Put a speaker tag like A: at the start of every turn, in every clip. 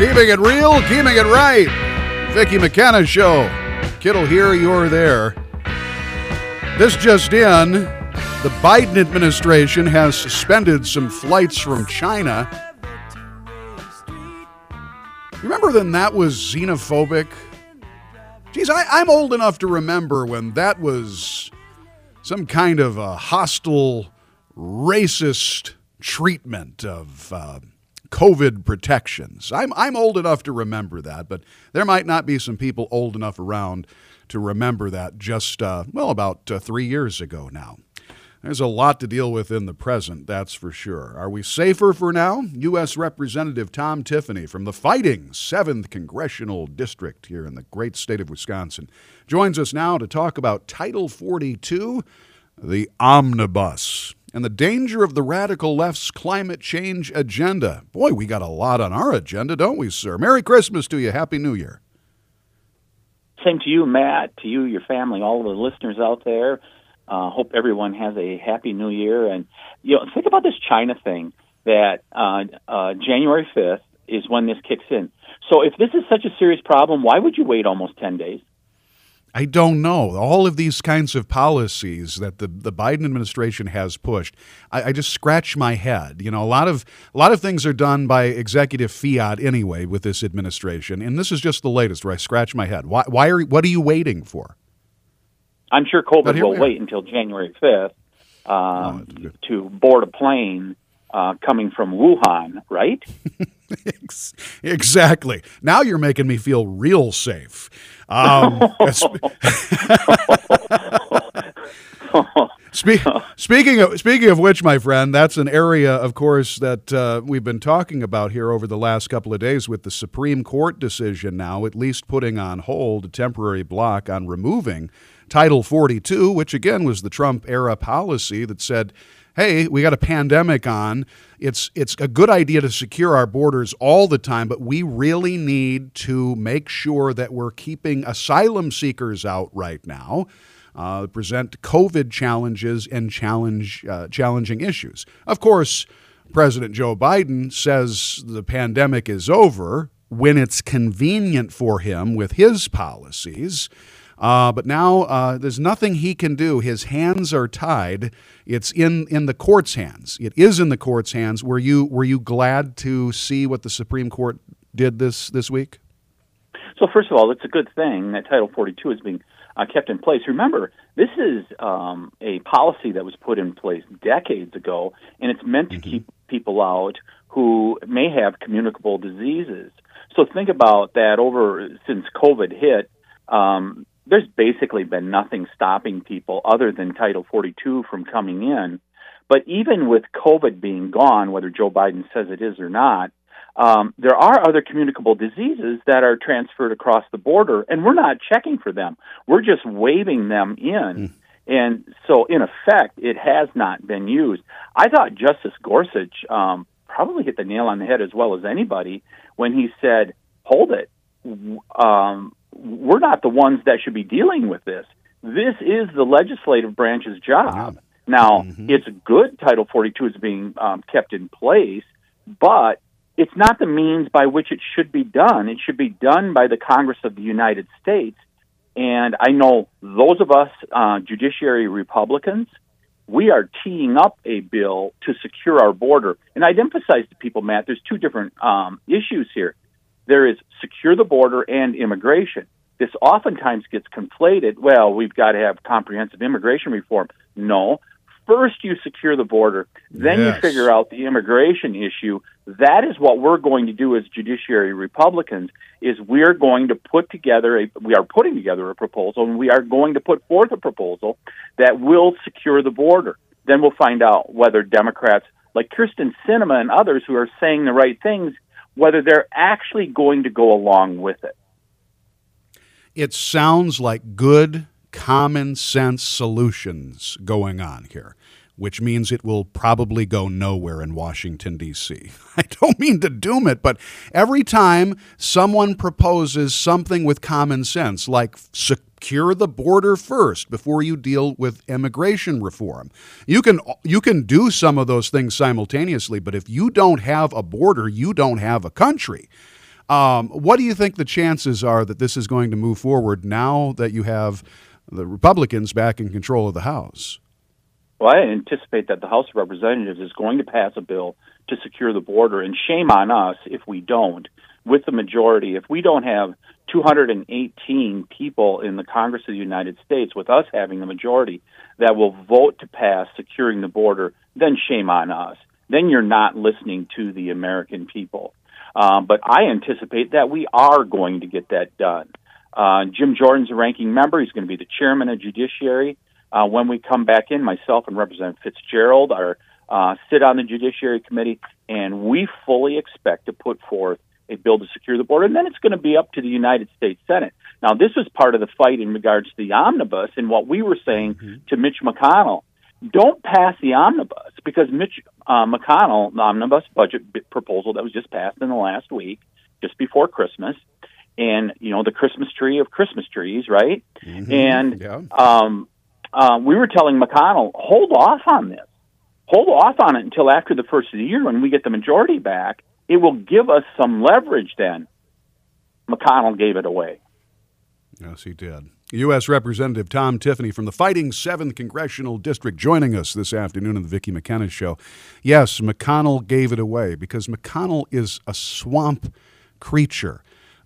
A: Keeping it real, keeping it right. Vicki McKenna Show. Kittle here, you're there. This just in, the Biden administration has suspended some flights from China. Remember when that was xenophobic? Geez, I'm old enough to remember when that was some kind of a hostile, racist treatment of COVID protections. I'm old enough to remember that, but there might not be some people old enough around to remember that just, about 3 years ago now. There's a lot to deal with in the present, that's for sure. Are we safer for now? U.S. Representative Tom Tiffany from the fighting 7th Congressional District here in the great state of Wisconsin joins us now to talk about Title 42, the omnibus, and the danger of the radical left's climate change agenda. Boy, we got a lot on our agenda, don't we, sir? Merry Christmas to you. Happy New Year.
B: Same to you, Matt, to you, your family, all of the listeners out there. Hope everyone has a happy New Year. And, think about this China thing that January 5th is when this kicks in. So if this is such a serious problem, why would you wait almost 10 days?
A: I don't know. All of these kinds of policies that the Biden administration has pushed, I just scratch my head. A lot of things are done by executive fiat anyway with this administration, and this is just the latest where I scratch my head. What are you waiting for?
B: I'm sure COVID will wait until January 5th to board a plane coming from Wuhan, right?
A: Exactly. Now you're making me feel real safe. Speaking of which, my friend, that's an area, of course, that we've been talking about here over the last couple of days with the Supreme Court decision now, at least putting on hold a temporary block on removing Title 42, which again was the Trump-era policy that said, hey, we got a pandemic on. It's a good idea to secure our borders all the time, but we really need to make sure that we're keeping asylum seekers out right now, present COVID challenges and challenging issues. Of course, President Joe Biden says the pandemic is over when it's convenient for him with his policies. But now there's nothing he can do. His hands are tied. It's in the court's hands. It is in the court's hands. Were you glad to see what the Supreme Court did this week?
B: So first of all, it's a good thing that Title 42 is being kept in place. Remember, this is a policy that was put in place decades ago, and it's meant to keep people out who may have communicable diseases. So think about that since COVID hit. There's basically been nothing stopping people other than Title 42 from coming in. But even with COVID being gone, whether Joe Biden says it is or not, there are other communicable diseases that are transferred across the border, and we're not checking for them. We're just waving them in. And so, in effect, it has not been used. I thought Justice Gorsuch probably hit the nail on the head as well as anybody when he said, hold it. We're not the ones that should be dealing with this. This is the legislative branch's job. Now, it's good Title 42 is being kept in place, but it's not the means by which it should be done. It should be done by the Congress of the United States. And I know those of us judiciary Republicans, we are teeing up a bill to secure our border. And I'd emphasize to people, Matt, there's two different issues here. There is secure the border and immigration. This oftentimes gets conflated. Well, we've got to have comprehensive immigration reform. No. First, you secure the border. Then you figure out the immigration issue. That is what we're going to do as judiciary Republicans, is we are putting together a proposal, and we are going to put forth a proposal that will secure the border. Then we'll find out whether Democrats like Kyrsten Sinema and others who are saying the right things, whether they're actually going to go along with it.
A: It sounds like good, common sense solutions going on here, which means it will probably go nowhere in Washington, D.C. I don't mean to doom it, but every time someone proposes something with common sense, like secure the border first before you deal with immigration reform. You can do some of those things simultaneously, but if you don't have a border, you don't have a country. What do you think the chances are that this is going to move forward now that you have the Republicans back in control of the House?
B: Well, I anticipate that the House of Representatives is going to pass a bill to secure the border, and shame on us if we don't. With the majority, if we don't have 218 people in the Congress of the United States, with us having the majority, that will vote to pass securing the border, then shame on us. Then you're not listening to the American people. But I anticipate that we are going to get that done. Jim Jordan's a ranking member. He's going to be the chairman of Judiciary. When we come back in, myself and Representative Fitzgerald sit on the Judiciary Committee, and we fully expect to put forth a bill to secure the border, and then it's going to be up to the United States Senate. Now, this was part of the fight in regards to the omnibus, and what we were saying to Mitch McConnell, don't pass the omnibus, because Mitch McConnell, the omnibus budget proposal that was just passed in the last week, just before Christmas, and, the Christmas tree of Christmas trees, right? And we were telling McConnell, hold off on this. Hold off on it until after the first of the year when we get the majority back. It will give us some leverage then. McConnell gave it away.
A: Yes, he did. U.S. Representative Tom Tiffany from the Fighting 7th Congressional District joining us this afternoon on the Vicki McKenna Show. Yes, McConnell gave it away because McConnell is a swamp creature.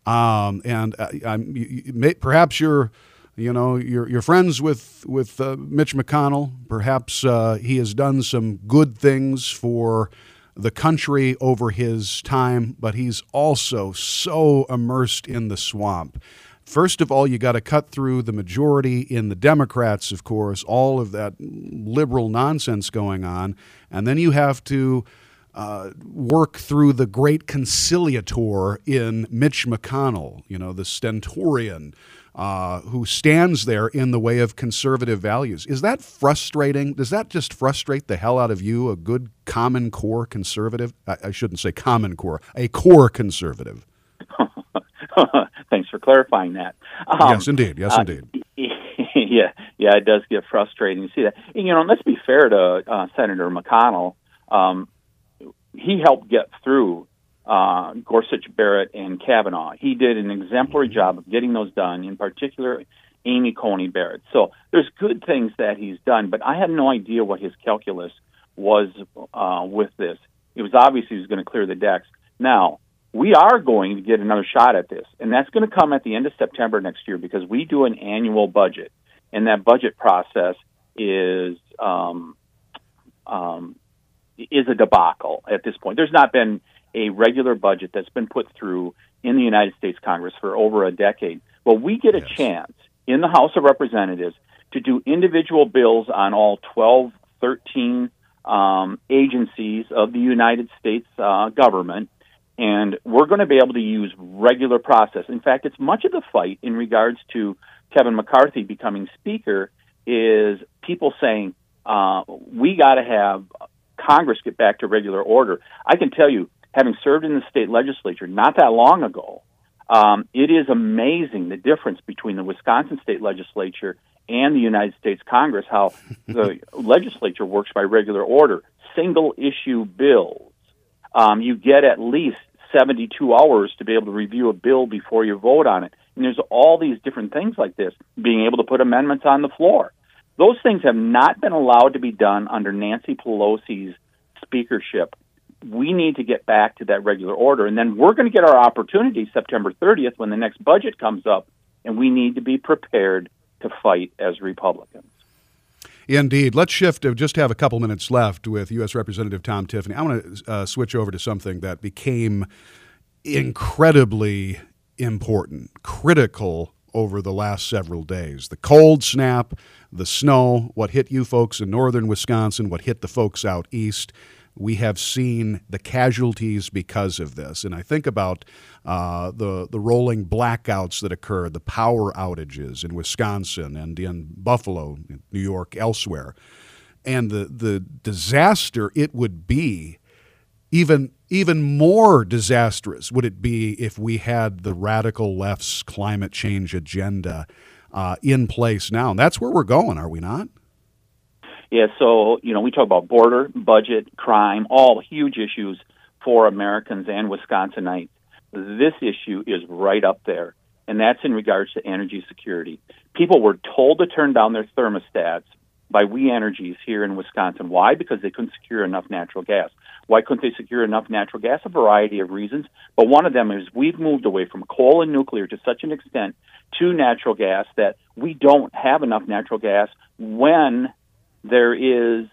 A: Perhaps you're friends with Mitch McConnell. Perhaps he has done some good things for the country over his time, but he's also so immersed in the swamp. First of all, you got to cut through the majority in the Democrats, of course, all of that liberal nonsense going on, and then you have to work through the great conciliator in Mitch McConnell, the stentorian, who stands there in the way of conservative values. Is that frustrating? Does that just frustrate the hell out of you, a good Common Core conservative? I shouldn't say Common Core, a core conservative.
B: Thanks for clarifying that.
A: Yes, indeed. Yes, indeed.
B: Yeah, it does get frustrating to see that. And, let's be fair to Senator McConnell. He helped get through Gorsuch, Barrett, and Kavanaugh. He did an exemplary job of getting those done, in particular Amy Coney Barrett. So there's good things that he's done, but I had no idea what his calculus was with this. It was obvious he was going to clear the decks. Now, we are going to get another shot at this, and that's going to come at the end of September next year because we do an annual budget, and that budget process is a debacle at this point. There's not been a regular budget that's been put through in the United States Congress for over a decade. Well, we get a chance in the House of Representatives to do individual bills on all 12, 13 agencies of the United States government, and we're going to be able to use regular process. In fact, it's much of the fight in regards to Kevin McCarthy becoming Speaker is people saying, we got to have Congress get back to regular order. I can tell you, having served in the state legislature not that long ago, it is amazing the difference between the Wisconsin state legislature and the United States Congress, how the legislature works by regular order. Single-issue bills. You get at least 72 hours to be able to review a bill before you vote on it. And there's all these different things like this, being able to put amendments on the floor. Those things have not been allowed to be done under Nancy Pelosi's speakership. We need to get back to that regular order, and then we're going to get our opportunity September 30th when the next budget comes up, and we need to be prepared to fight as Republicans.
A: Indeed. Let's shift. Just have a couple minutes left with U.S. Representative Tom Tiffany. I want to switch over to something that became incredibly important, critical over the last several days. The cold snap, the snow, what hit you folks in northern Wisconsin, what hit the folks out east. We have seen the casualties because of this. And I think about the rolling blackouts that occurred, the power outages in Wisconsin and in Buffalo, New York, elsewhere. And the disaster it would be, even more disastrous would it be if we had the radical left's climate change agenda in place now. And that's where we're going, are we not?
B: Yeah, so, we talk about border, budget, crime, all huge issues for Americans and Wisconsinites. this issue is right up there, and that's in regards to energy security. People were told to turn down their thermostats by We Energies here in Wisconsin. Why? Because they couldn't secure enough natural gas. Why couldn't they secure enough natural gas? A variety of reasons, but one of them is we've moved away from coal and nuclear to such an extent to natural gas that we don't have enough natural gas when there is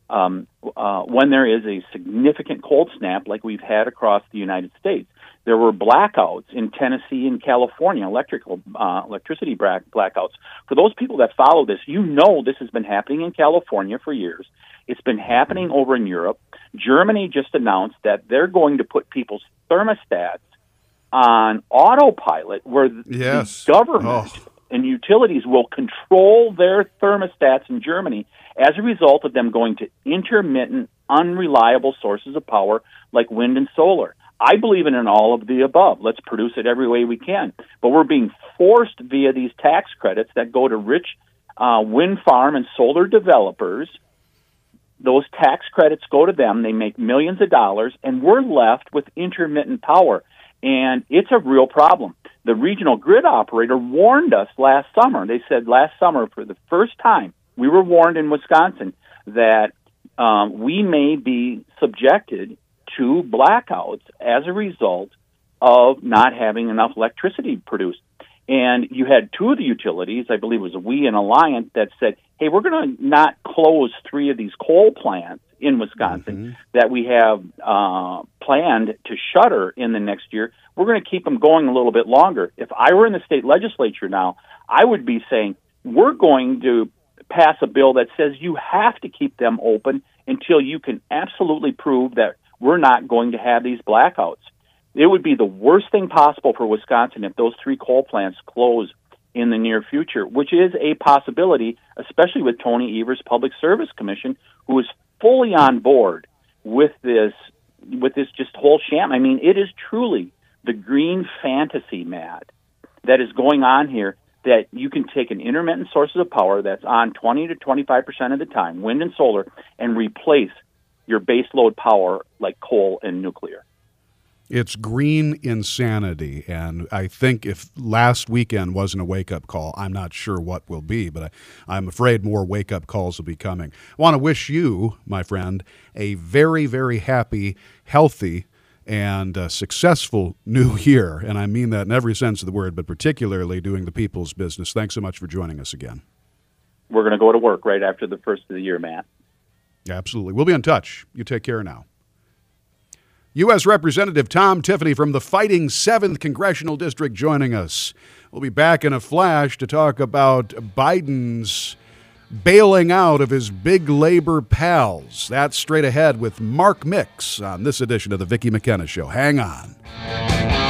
B: a significant cold snap like we've had across the United States. There were blackouts in Tennessee and California, electricity blackouts. For those people that follow this, you know this has been happening in California for years. It's been happening over in Europe. Germany just announced that they're going to put people's thermostats on autopilot, where the government and utilities will control their thermostats in Germany as a result of them going to intermittent, unreliable sources of power like wind and solar. I believe in all of the above. Let's produce it every way we can. But we're being forced via these tax credits that go to rich wind farm and solar developers. Those tax credits go to them. They make millions of dollars, and we're left with intermittent power. And it's a real problem. The regional grid operator warned us last summer. They said last summer, for the first time, we were warned in Wisconsin that we may be subjected to blackouts as a result of not having enough electricity produced. And you had two of the utilities, I believe it was We and Alliant, that said, hey, we're going to not close 3 of these coal plants in Wisconsin that we have planned to shutter in the next year. We're going to keep them going a little bit longer. If I were in the state legislature now, I would be saying, we're going to pass a bill that says you have to keep them open until you can absolutely prove that we're not going to have these blackouts. It would be the worst thing possible for Wisconsin if those 3 coal plants close in the near future, which is a possibility, especially with Tony Evers' Public Service Commission, who is fully on board with this just whole sham. I mean, it is truly the green fantasy, Matt, that is going on here, that you can take an intermittent sources of power that's on 20 to 25% of the time, wind and solar, and replace your base load power like coal and nuclear.
A: It's green insanity, and I think if last weekend wasn't a wake-up call, I'm not sure what will be, but I'm afraid more wake-up calls will be coming. I want to wish you, my friend, a very, very happy, healthy, and successful new year, and I mean that in every sense of the word, but particularly doing the people's business. Thanks so much for joining us again.
B: We're going to go to work right after the first of the year, Matt.
A: Absolutely. We'll be in touch. You take care now. U.S. Representative Tom Tiffany from the Fighting 7th Congressional District joining us. We'll be back in a flash to talk about Biden's bailing out of his big labor pals. That's straight ahead with Mark Mix on this edition of the Vicki McKenna Show. Hang on.